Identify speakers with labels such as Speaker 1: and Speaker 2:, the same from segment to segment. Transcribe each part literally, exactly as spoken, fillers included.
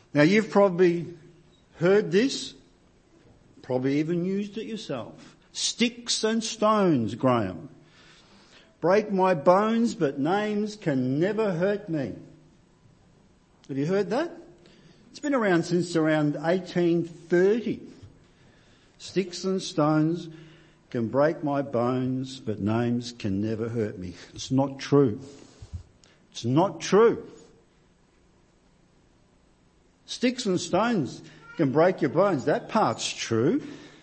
Speaker 1: Now you've probably heard this, probably even used it yourself. Sticks and stones, Graham, break my bones, but names can never hurt me. Have you heard that? It's been around since around eighteen thirty. Sticks and stones can break my bones, but names can never hurt me. It's not true. It's not true. Sticks and stones can break your bones. That part's true.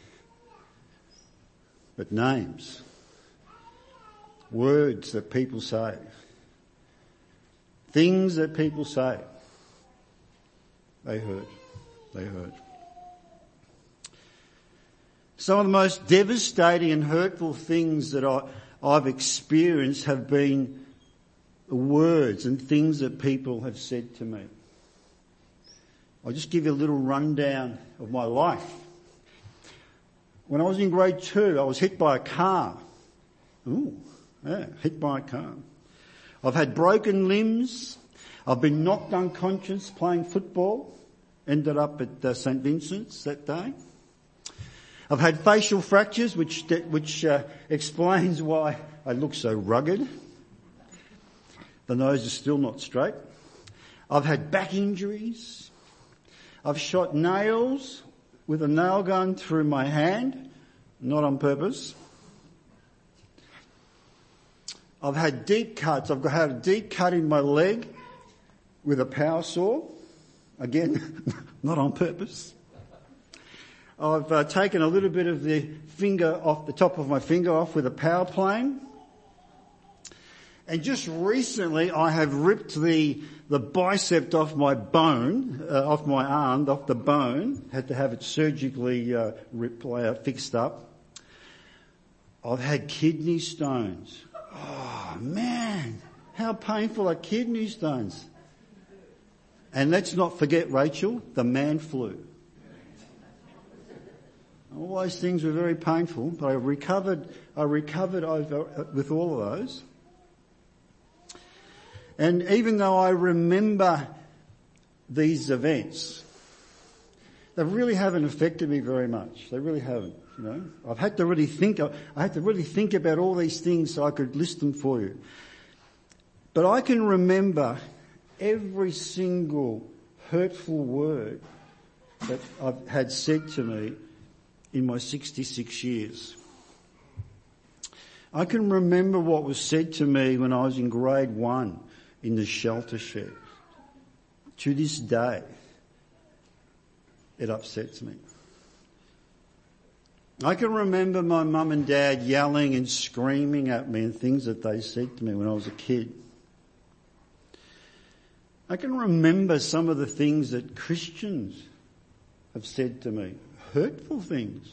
Speaker 1: But names, words that people say, things that people say, they hurt. They hurt. Some of the most devastating and hurtful things that I, I've experienced have been words and things that people have said to me. I'll just give you a little rundown of my life. When I was in grade two, I was hit by a car. Ooh, yeah, hit by a car. I've had broken limbs. I've been knocked unconscious playing football. Ended up at uh, Saint Vincent's that day. I've had facial fractures, which which uh, explains why I look so rugged. The nose is still not straight. I've had back injuries. I've shot nails with a nail gun through my hand, not on purpose. I've had deep cuts. I've had a deep cut in my leg with a power saw. Again, not on purpose. I've uh, taken a little bit of the finger off, the top of my finger off with a power plane. And just recently I have ripped the, the bicep off my bone, uh, off my arm, off the bone. Had to have it surgically uh, ripped, uh, fixed up. I've had kidney stones. Oh man, how painful are kidney stones? And let's not forget, Rachel, the man flu. All those things were very painful, but I recovered, I recovered over, with all of those. And even though I remember these events, they really haven't affected me very much. They really haven't, you know. I've had to really think, I had to really think about all these things so I could list them for you. But I can remember every single hurtful word that I've had said to me in my sixty-six years. I can remember what was said to me when I was in grade one in the shelter shed. To this day, it upsets me. I can remember my mum and dad yelling and screaming at me and things that they said to me when I was a kid. I can remember some of the things that Christians have said to me. Hurtful things.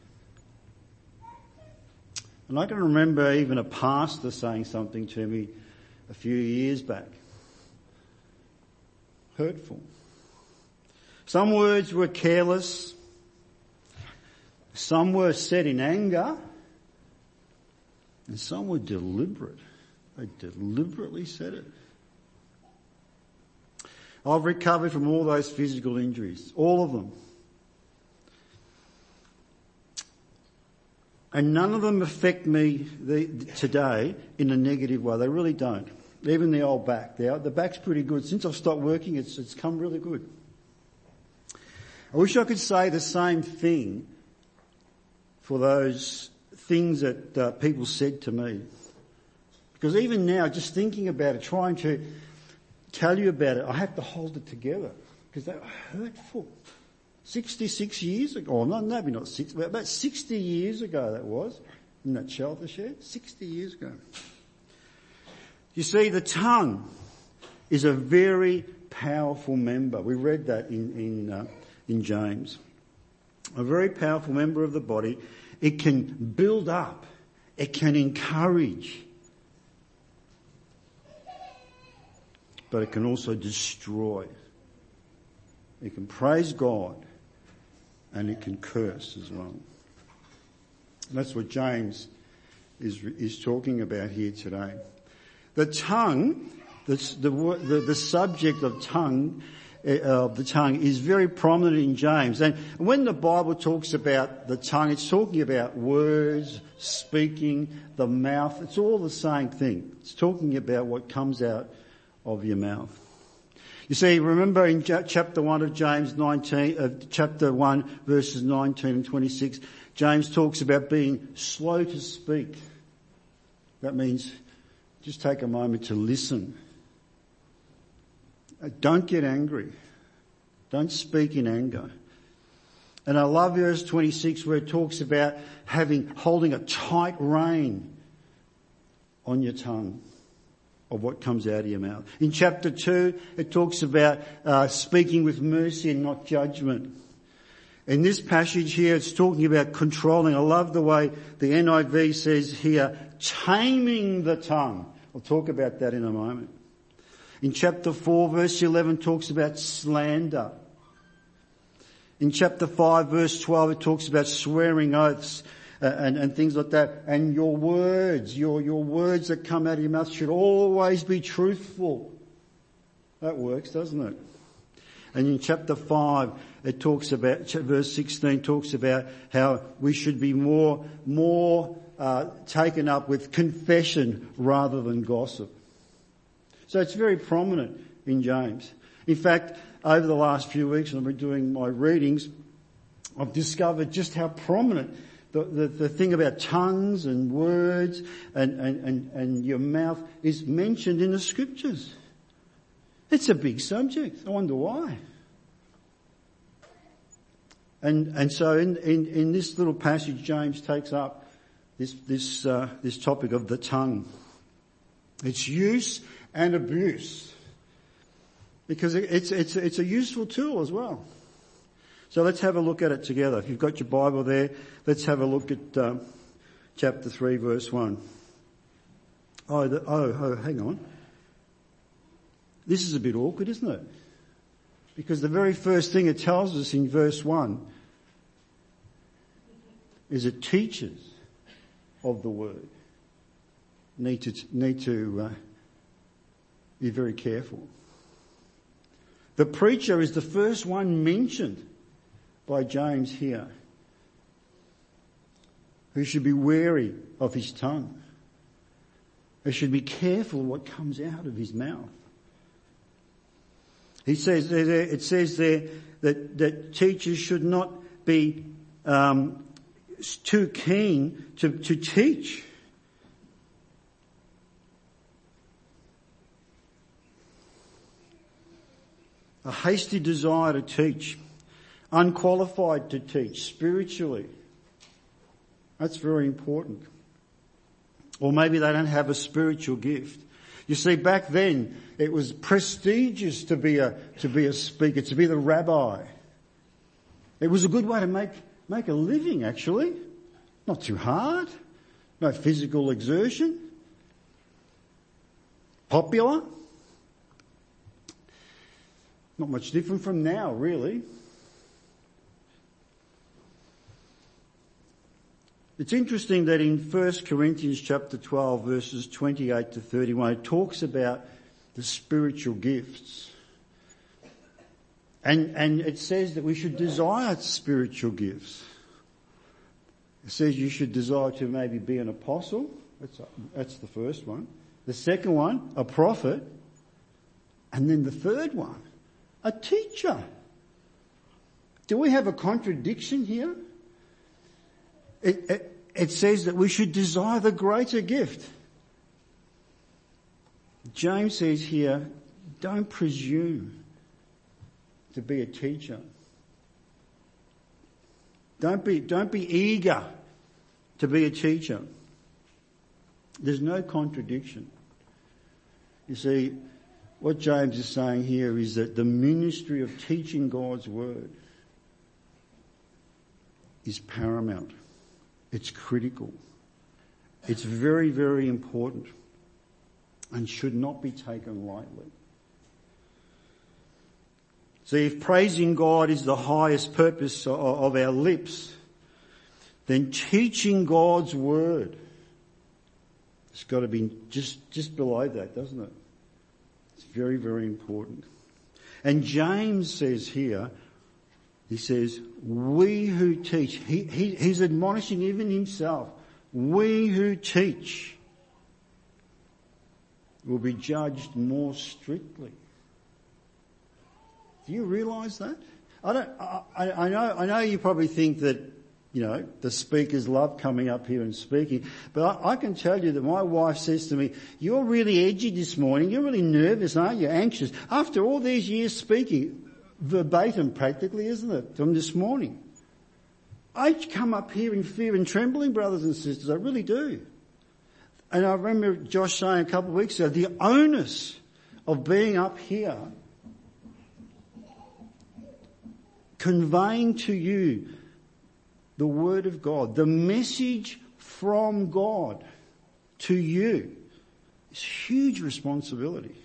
Speaker 1: And I can remember even a pastor saying something to me a few years back. Hurtful. Some words were careless. Some were said in anger. And some were deliberate. They deliberately said it. I've recovered from all those physical injuries. All of them. And none of them affect me the, today in a negative way. They really don't. Even the old back. The, the back's pretty good. Since I've stopped working, it's, it's come really good. I wish I could say the same thing for those things that uh, people said to me. Because even now, just thinking about it, trying to tell you about it, I have to hold it together. Because they were hurtful. sixty-six years ago, or no, maybe not six, but about sixty years ago that was, in that shelter shed, sixty years ago. You see, the tongue is a very powerful member. We read that in, in, uh, in James. A very powerful member of the body. It can build up. It can encourage. But it can also destroy. It can praise God. And it can curse as well. And that's what James is is talking about here today. The tongue, the the, the, the subject of tongue, of the tongue is very prominent in James. And when the Bible talks about the tongue, it's talking about words, speaking, the mouth. It's all the same thing. It's talking about what comes out of your mouth. You see, remember in chapter one of James nineteen, uh, chapter one verses nineteen and twenty-six, James talks about being slow to speak. That means just take a moment to listen. Don't get angry. Don't speak in anger. And I love verse twenty-six where it talks about having, holding a tight rein on your tongue of what comes out of your mouth. In chapter two, it talks about uh, speaking with mercy and not judgment. In this passage here, it's talking about controlling. I love the way the N I V says here, taming the tongue. I'll talk about that in a moment. In chapter four, verse eleven talks about slander. In chapter five, verse twelve, it talks about swearing oaths uh, and, and things like that. And your words, your, your words that come out of your mouth should always be truthful. That works, doesn't it? And in chapter five, it talks about, verse sixteen talks about how we should be more, more uh, taken up with confession rather than gossip. So it's very prominent in James. In fact, over the last few weeks, when I've been doing my readings, I've discovered just how prominent the, the, the thing about tongues and words and, and, and, and your mouth is mentioned in the scriptures. It's a big subject. I wonder why. And, and so in, in, in this little passage, James takes up this, this, uh, this topic of the tongue. Its use and abuse. Because it's, it's, it's a useful tool as well. So let's have a look at it together. If you've got your Bible there, let's have a look at um, chapter three, verse one. Oh, the, oh, oh, hang on. This is a bit awkward, isn't it? Because the very first thing it tells us in verse one is that teachers of the word need to, need to uh, be very careful. The preacher is the first one mentioned by James here, who should be wary of his tongue. He should be careful of what comes out of his mouth. He says there, it says there that, that teachers should not be um, too keen to, to teach. A hasty desire to teach, unqualified to teach spiritually. That's very important. Or maybe they don't have a spiritual gift. You see, back then it was prestigious to be a to be a speaker, to be the rabbi. It was a good way to make make a living, actually. Not too hard, no physical exertion. Popular. Not much different from now, really. It's interesting that in First Corinthians chapter twelve, verses twenty-eight to thirty-one, it talks about the spiritual gifts. And, and it says that we should desire spiritual gifts. It says you should desire to maybe be an apostle. That's, that's the first one. The second one, a prophet. And then the third one, a teacher. Do we have a contradiction here? It, it, it says that we should desire the greater gift. James says here, don't presume to be a teacher. Don't be, don't be eager to be a teacher. There's no contradiction. You see, what James is saying here is that the ministry of teaching God's word is paramount. It's critical. It's very, very important and should not be taken lightly. See, if praising God is the highest purpose of our lips, then teaching God's word has got to be just, just below that, doesn't it? It's very, very important. And James says here, he says, we who teach, he, he, he's admonishing even himself, we who teach will be judged more strictly. Do you realise that? I don't, I, I know, I know you probably think that, you know, the speakers love coming up here and speaking, but I, I can tell you that my wife says to me, you're really edgy this morning, you're really nervous, aren't you, anxious? After all these years speaking, verbatim practically, isn't it, from this morning? I come up here in fear and trembling, brothers and sisters, I really do. And I remember Josh saying a couple of weeks ago, the onus of being up here conveying to you the Word of God, the message from God to you, is huge responsibility.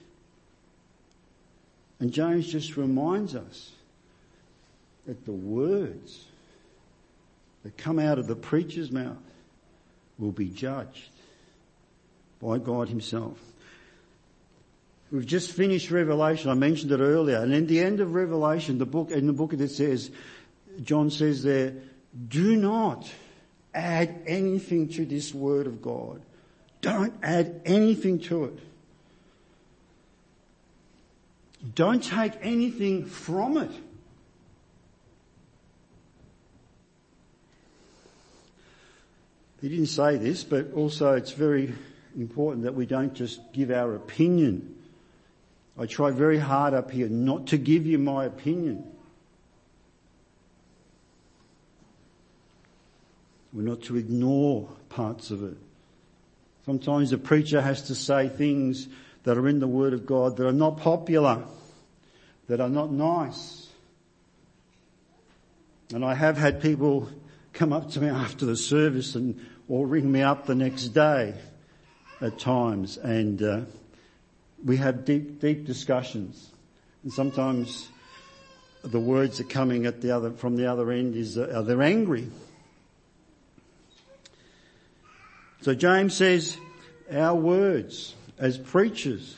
Speaker 1: And James just reminds us that the words that come out of the preacher's mouth will be judged by God himself. We've just finished Revelation. I mentioned it earlier. And in the end of Revelation, the book, in the book it says, John says there, do not add anything to this word of God. Don't add anything to it. Don't take anything from it. He didn't say this, but also it's very important that we don't just give our opinion. I try very hard up here not to give you my opinion. We're not to ignore parts of it. Sometimes a preacher has to say things that are in the Word of God that are not popular, that are not nice. And I have had people come up to me after the service and or ring me up the next day at times, and uh, we have deep, deep discussions. And sometimes the words that are coming at the other from the other end is uh, they're angry. So James says, our words as preachers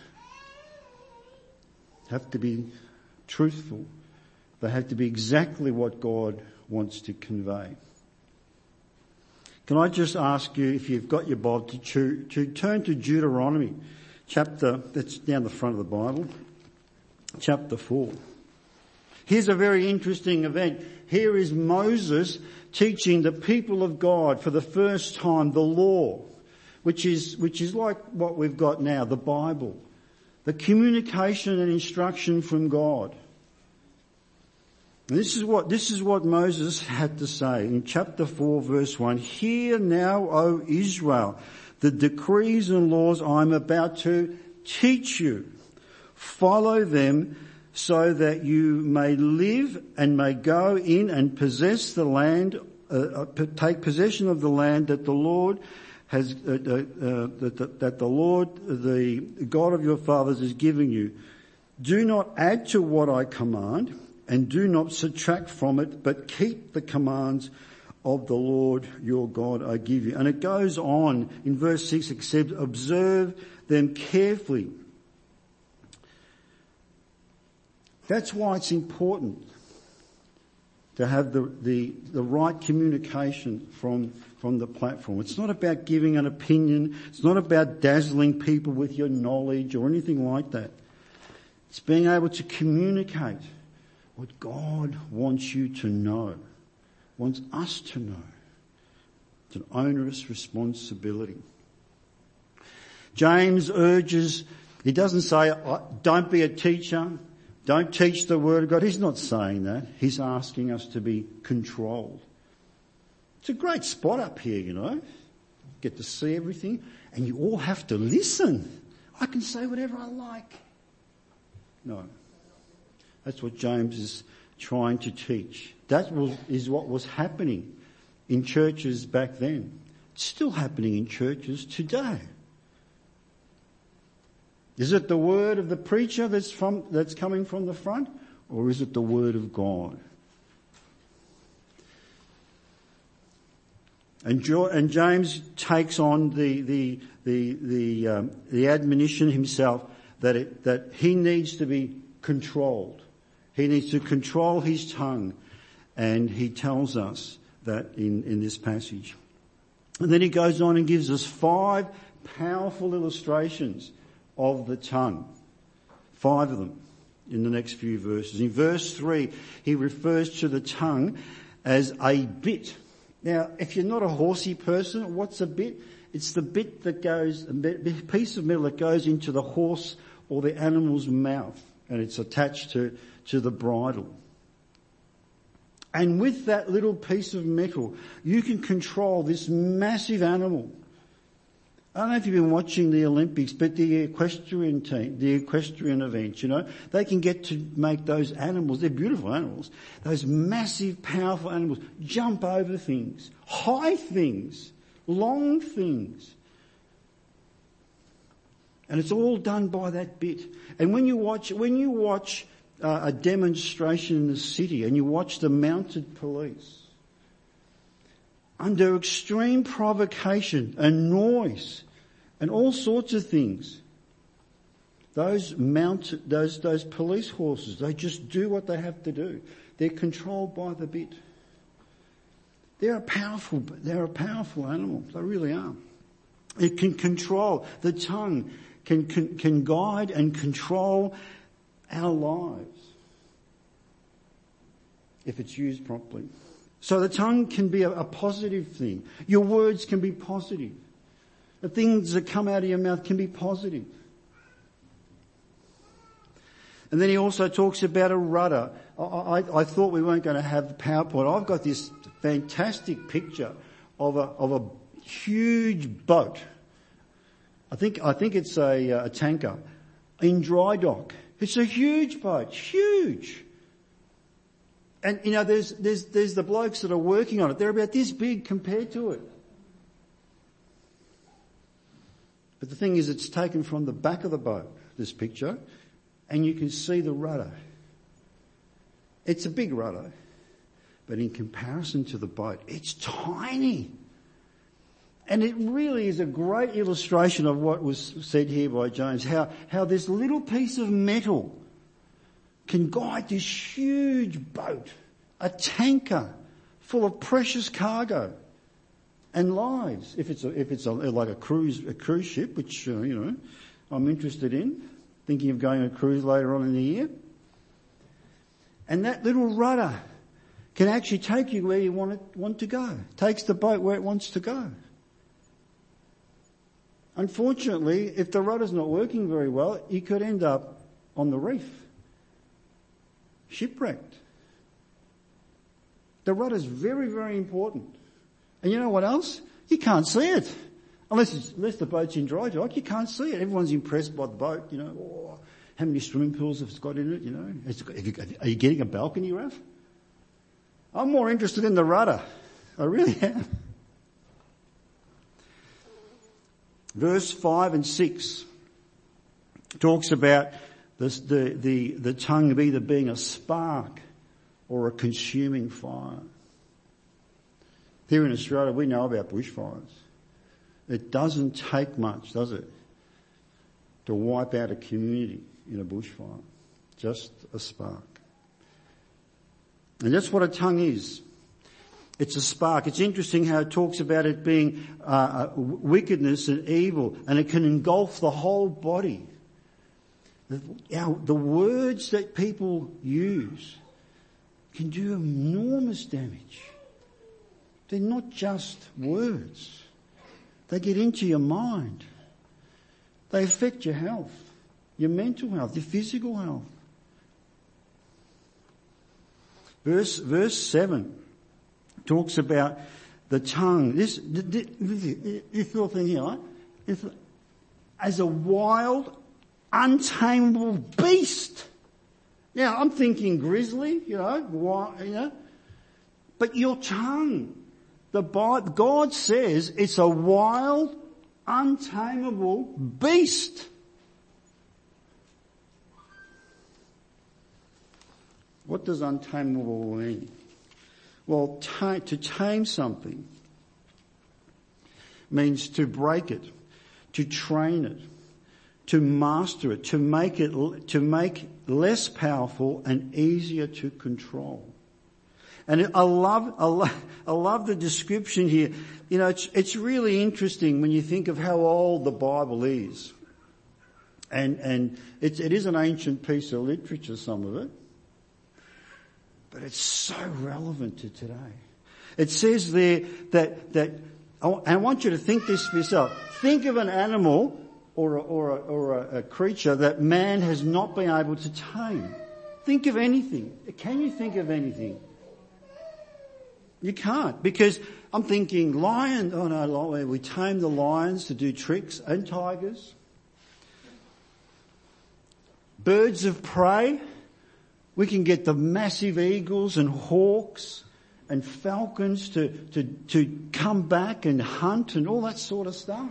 Speaker 1: have to be truthful. They have to be exactly what God wants to convey. Can I just ask you, if you've got your Bible, to, to turn to Deuteronomy chapter, that's down the front of the Bible, chapter four. Here's a very interesting event. Here is Moses teaching the people of God for the first time the law, which is, which is like what we've got now, the Bible, the communication and instruction from God. And this is what, this is what Moses had to say in chapter four verse one. Hear now, O Israel, the decrees and laws I am about to teach you. Follow them so that you may live and may go in and possess the land, uh, take possession of the land that the Lord has, uh, uh, uh, that, that the Lord, the God of your fathers is giving you. Do not add to what I command, and do not subtract from it, but keep the commands of the Lord your God I give you. And it goes on in verse six, except observe them carefully. That's why it's important to have the, the, the right communication from, from the platform. It's not about giving an opinion. It's not about dazzling people with your knowledge or anything like that. It's being able to communicate what God wants you to know, wants us to know. It's an onerous responsibility. James urges, he doesn't say, don't be a teacher, don't teach the Word of God. He's not saying that. He's asking us to be controlled. It's a great spot up here, you know. Get to see everything, and you all have to listen. I can say whatever I like. No. That's what James is trying to teach. That was, is what was happening in churches back then. It's still happening in churches today. Is it the word of the preacher that's from, that's coming from the front, or is it the word of God? And, jo- and James takes on the the the the, um, the admonition himself that it, that he needs to be controlled. He needs to control his tongue, and he tells us that in, in this passage. And then he goes on and gives us five powerful illustrations of the tongue. Five of them in the next few verses. In verse three, he refers to the tongue as a bit. Now, if you're not a horsey person, what's a bit? It's the bit that goes, a piece of metal that goes into the horse or the animal's mouth, and it's attached to, to the bridle. And with that little piece of metal, you can control this massive animal. I don't know if you've been watching the Olympics, but the equestrian team, the equestrian events, you know, they can get to make those animals, they're beautiful animals, those massive, powerful animals, jump over things, high things, long things. And it's all done by that bit. And when you watch, when you watch uh, a demonstration in the city and you watch the mounted police, under extreme provocation and noise and all sorts of things, those mounted, those, those police horses, they just do what they have to do. They're controlled by the bit. They're a powerful, they're a powerful animal. They really are. It can control, the tongue can, can, can guide and control our lives if it's used properly. So the tongue can be a, a positive thing. Your words can be positive. The things that come out of your mouth can be positive. And then he also talks about a rudder. I, I, I thought we weren't going to have the PowerPoint. I've got this fantastic picture of a, of a huge boat. I think, I think it's a, a tanker in dry dock. It's a huge boat, huge. And, you know, there's, there's, there's the blokes that are working on it. They're about this big compared to it. But the thing is, it's taken from the back of the boat, this picture, and you can see the rudder. It's a big rudder, but in comparison to the boat, it's tiny. And it really is a great illustration of what was said here by James, how, how this little piece of metal can guide this huge boat, a tanker full of precious cargo and lives. If it's a, if it's a, like a cruise a cruise ship, which uh, you know I'm interested in, thinking of going on a cruise later on in the year. And that little rudder can actually take you where you want it, want to go. Takes the boat where it wants to go. Unfortunately, if the rudder's not working very well, you could end up on the reef, shipwrecked. The rudder's very, very important. And you know what else? You can't see it. Unless, it's, unless the boat's in dry dock, you can't see it. Everyone's impressed by the boat, you know. Oh, how many swimming pools have it's got in it, you know. It's got, have you, are you getting a balcony, Raph? I'm more interested in the rudder. I really am. Verse five and six talks about this, the, the, the tongue of either being a spark or a consuming fire. Here in Australia, we know about bushfires. It doesn't take much, does it, to wipe out a community in a bushfire. Just a spark. And that's what a tongue is. It's a spark. It's interesting how it talks about it being uh, wickedness and evil, and it can engulf the whole body. The, our, the words that people use can do enormous damage. They're not just words. They get into your mind. They affect your health, your mental health, your physical health. Verse, verse seven talks about the tongue. This, this, this little thing here, right? It's as a wild, untamable beast. Now, I'm thinking grizzly, you know, wild, you know. But your tongue, the Bible, God says it's a wild, untamable beast. What does untamable mean? Well, t- to tame something means to break it, to train it, to master it, to make it, to make less powerful and easier to control. And I love, I love, I love the description here. You know, it's, it's really interesting when you think of how old the Bible is. And, and it's, it is an ancient piece of literature, some of it. But it's so relevant to today. It says there that, that, and I want you to think this for yourself. Think of an animal or a, or a, or a, a creature that man has not been able to tame. Think of anything. Can you think of anything? You can't, because I'm thinking lion, oh no, we tame the lions to do tricks, and tigers. Birds of prey, we can get the massive eagles and hawks and falcons to, to, to come back and hunt and all that sort of stuff.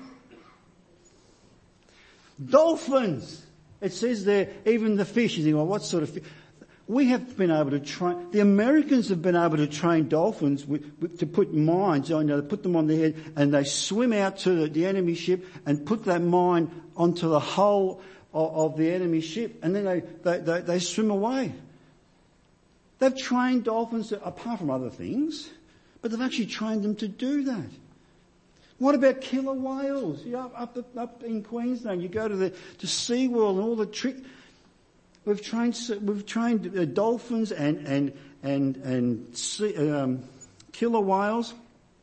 Speaker 1: Dolphins, it says there, even the fish, you think, well, what sort of fish? We have been able to train, the Americans have been able to train dolphins with, with, to put mines, you know, they put them on their head and they swim out to the, the enemy ship and put that mine onto the hull of, of the enemy ship, and then they, they, they, they swim away. They've trained dolphins, to, apart from other things, but they've actually trained them to do that. What about killer whales? You know, up, up, up in Queensland, you go to the to SeaWorld and all the trick. We've trained we've trained uh, dolphins and and and and sea, um, killer whales.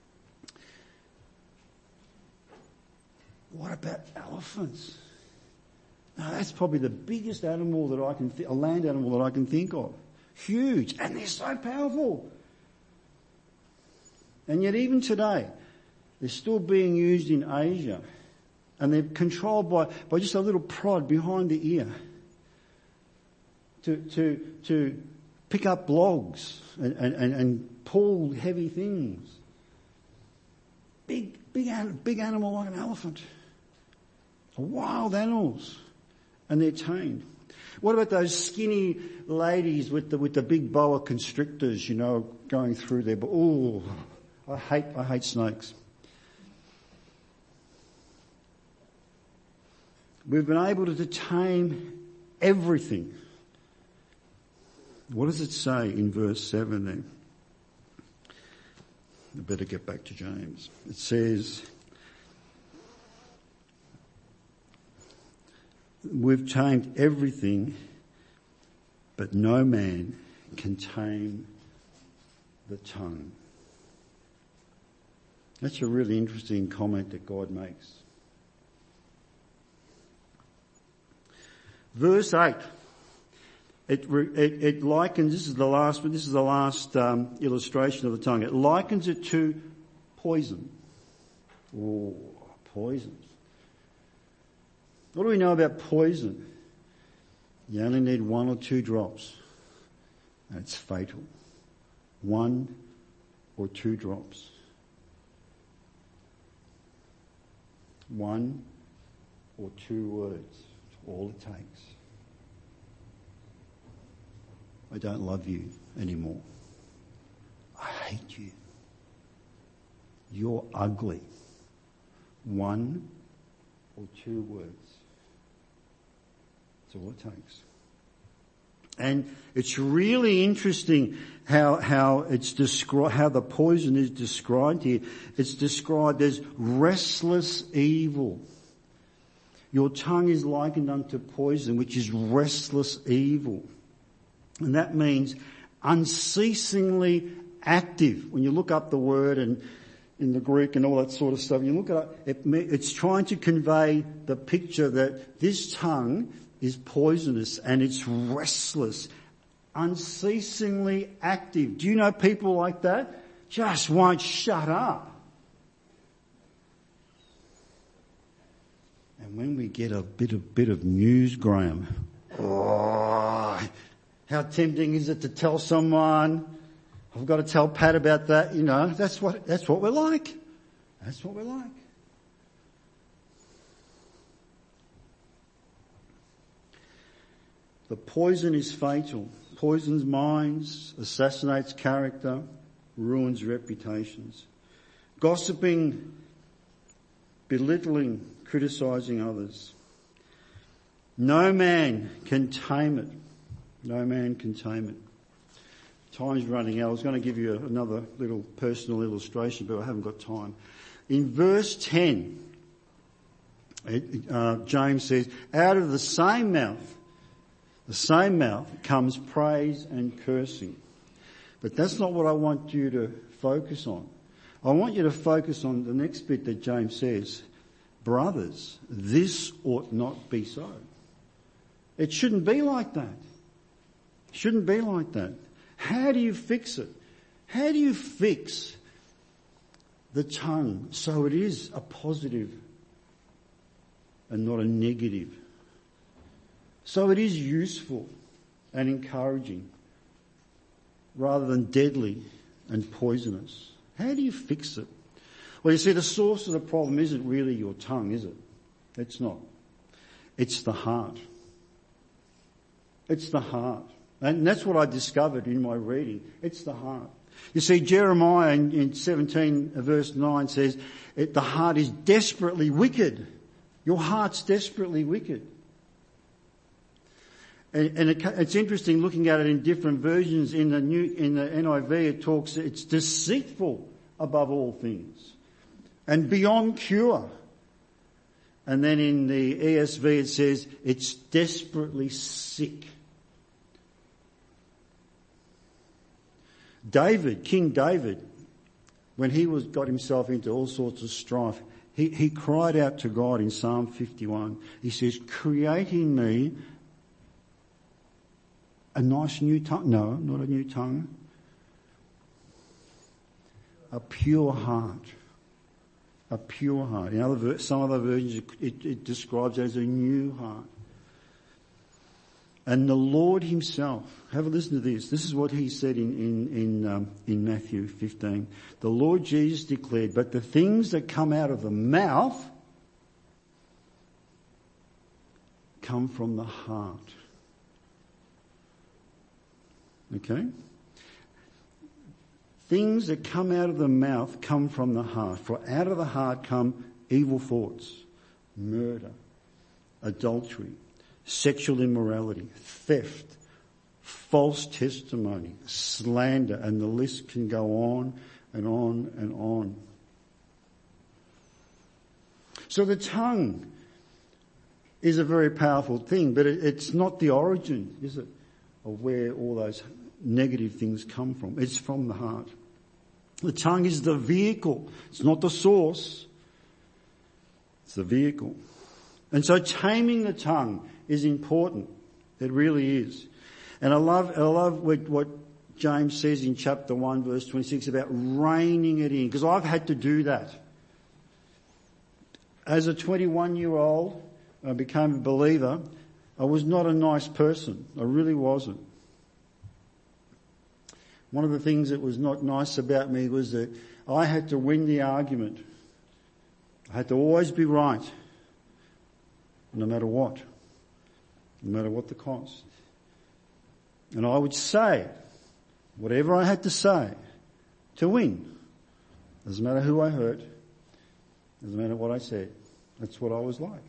Speaker 1: What about elephants? Now that's probably the biggest animal that I can th- a land animal that I can think of. Huge, and they're so powerful. And yet, even today, they're still being used in Asia, and they're controlled by by just a little prod behind the ear. To, to, to pick up logs and, and, and pull heavy things. Big, big, big animal like an elephant. Wild animals. And they're tamed. What about those skinny ladies with the, with the big boa constrictors, you know, going through there? But, ooh, I hate, I hate snakes. We've been able to tame everything. What does it say in verse seven then? I better get back to James. It says, we've tamed everything, but no man can tame the tongue. That's a really interesting comment that God makes. Verse eight. It, it, it likens, this is the last, this is the last um, illustration of the tongue. It likens it to poison. Oh, poison. What do we know about poison? You only need one or two drops, and it's fatal. One or two drops. One or two words. That's all it takes. I don't love you anymore. I hate you. You're ugly. One or two words. That's all it takes. And it's really interesting how, how it's described, how the poison is described here. It's described as restless evil. Your tongue is likened unto poison, which is restless evil. And that means unceasingly active. When you look up the word and in the Greek and all that sort of stuff, you look at it, it, it's trying to convey the picture that this tongue is poisonous and it's restless, unceasingly active. Do you know people like that? Just won't shut up. And when we get a bit of bit of news, Graham, oh, how tempting is it to tell someone, I've got to tell Pat about that, you know, that's what, that's what we're like. That's what we're like. The poison is fatal. Poisons minds, assassinates character, ruins reputations. Gossiping, belittling, criticising others. No man can tame it. No man can tame it. Time's running out. I was going to give you another little personal illustration, but I haven't got time. In verse ten, it, uh, James says, out of the same mouth, the same mouth comes praise and cursing. But that's not what I want you to focus on. I want you to focus on the next bit that James says. Brothers, this ought not be so. It shouldn't be like that. It shouldn't be like that. How do you fix it? How do you fix the tongue so it is a positive and not a negative? So it is useful and encouraging rather than deadly and poisonous. How do you fix it? Well, you see, the source of the problem isn't really your tongue, is it? It's not. It's the heart. It's the heart. And that's what I discovered in my reading. It's the heart. You see, Jeremiah in, in seventeen verse nine says, it, the heart is desperately wicked. Your heart's desperately wicked. And, and it, it's interesting looking at it in different versions. In the new, in the N I V it talks, it's deceitful above all things and beyond cure. And then in the E S V it says, it's desperately sick. David, King David, when he was got himself into all sorts of strife, he, he cried out to God in Psalm fifty-one. He says, create in me a nice new tongue. No, not a new tongue. A pure heart. A pure heart. In other, some other versions it, it, it describes it as a new heart. And the Lord himself, have a listen to this. This is what he said in, in, in, um, in Matthew fifteen. The Lord Jesus declared, but the things that come out of the mouth come from the heart. Okay? Things that come out of the mouth come from the heart. For out of the heart come evil thoughts, murder, adultery, sexual immorality, theft, false testimony, slander, and the list can go on and on and on. So the tongue is a very powerful thing, but it's not the origin, is it, of where all those negative things come from. It's from the heart. The tongue is the vehicle. It's not the source. It's the vehicle. And so taming the tongue is important. It really is. And I love, I love what, what James says in chapter one verse twenty-six about reining it in, because I've had to do that. As a twenty-one year old, I became a believer. I was not a nice person. I really wasn't. One of the things that was not nice about me was that I had to win the argument. I had to always be right, no matter what, no matter what the cost. And I would say whatever I had to say to win. Doesn't matter who I hurt. Doesn't matter what I said. That's what I was like.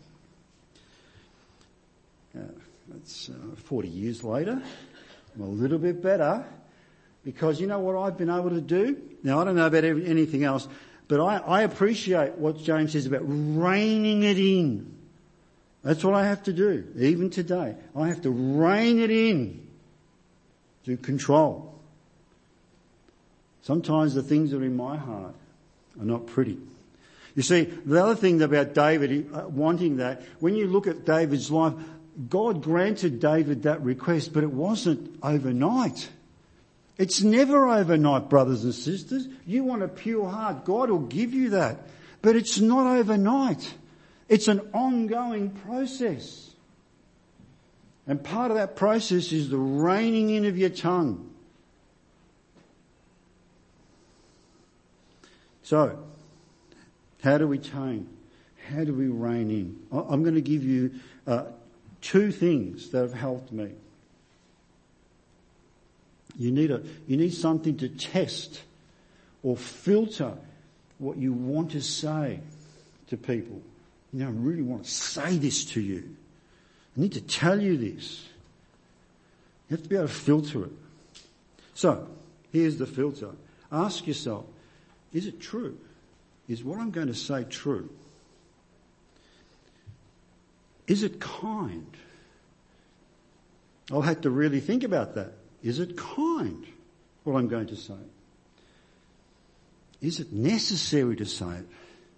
Speaker 1: Uh, that's uh, forty years later. I'm a little bit better. Because you know what I've been able to do? Now I don't know about anything else, but I, I appreciate what James says about reining it in. That's what I have to do, even today. I have to rein it in to control. Sometimes the things that are in my heart are not pretty. You see, the other thing about David uh, wanting that, when you look at David's life, God granted David that request, but it wasn't overnight. It's never overnight, brothers and sisters. You want a pure heart, God will give you that. But it's not overnight. It's an ongoing process. And part of that process is the reining in of your tongue. So, how do we tame? How do we rein in? I'm going to give you uh, two things that have helped me. You need a, you need something to test or filter what you want to say to people. You know, I really want to say this to you. I need to tell you this. You have to be able to filter it. So, here's the filter. Ask yourself, is it true? Is what I'm going to say true? Is it kind? I'll have to really think about that. Is it kind, what I'm going to say? Is it necessary to say it?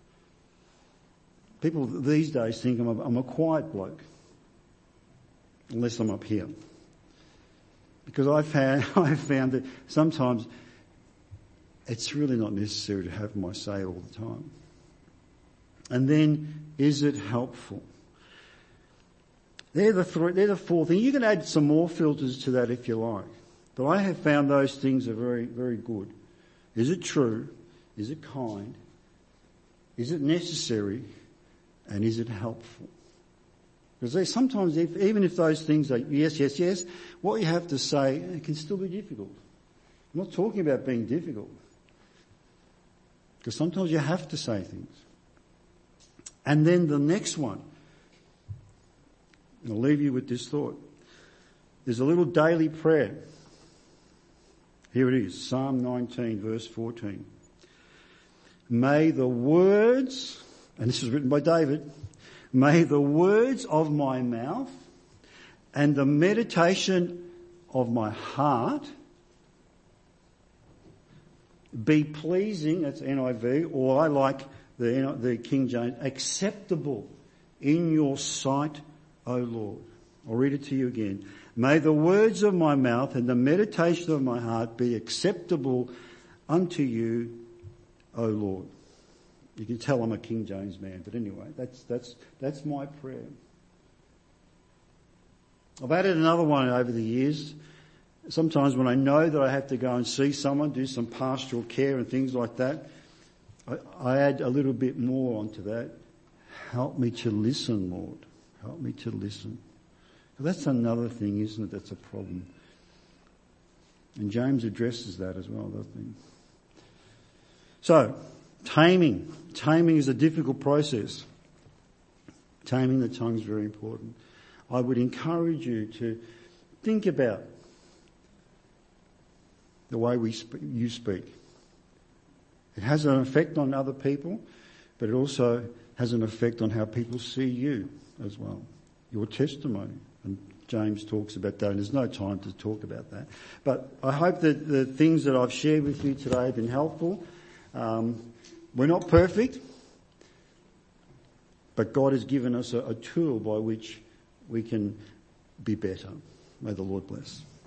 Speaker 1: People these days think I'm a, I'm a quiet bloke. Unless I'm up here. Because I've found, I've found that sometimes it's really not necessary to have my say all the time. And then, is it helpful? They're the three, they're the four things. You can add some more filters to that if you like. But I have found those things are very, very good. Is it true? Is it kind? Is it necessary? And is it helpful? Because they, sometimes, if, even if those things are yes, yes, yes, what you have to say it can still be difficult. I'm not talking about being difficult. Because sometimes you have to say things. And then the next one, I'll leave you with this thought. There's a little daily prayer. Here it is, Psalm nineteen, verse fourteen. May the words, and this is written by David, may the words of my mouth and the meditation of my heart be pleasing, that's N I V, or I like the, the King James, acceptable in your sight, O Lord. I'll read it to you again. May the words of my mouth and the meditation of my heart be acceptable unto you, O Lord. You can tell I'm a King James man, but anyway, that's, that's, that's my prayer. I've added another one over the years. Sometimes when I know that I have to go and see someone, do some pastoral care and things like that, I, I add a little bit more onto that. Help me to listen, Lord. Help me to listen. That's another thing, isn't it? That's a problem. And James addresses that as well, doesn't he? So, taming. Taming is a difficult process. Taming the tongue is very important. I would encourage you to think about the way we sp- you speak. It has an effect on other people, but it also has an effect on how people see you as well. Your testimony. And James talks about that, and there's no time to talk about that. But I hope that the things that I've shared with you today have been helpful. Um, we're not perfect, but God has given us a, a tool by which we can be better. May the Lord bless.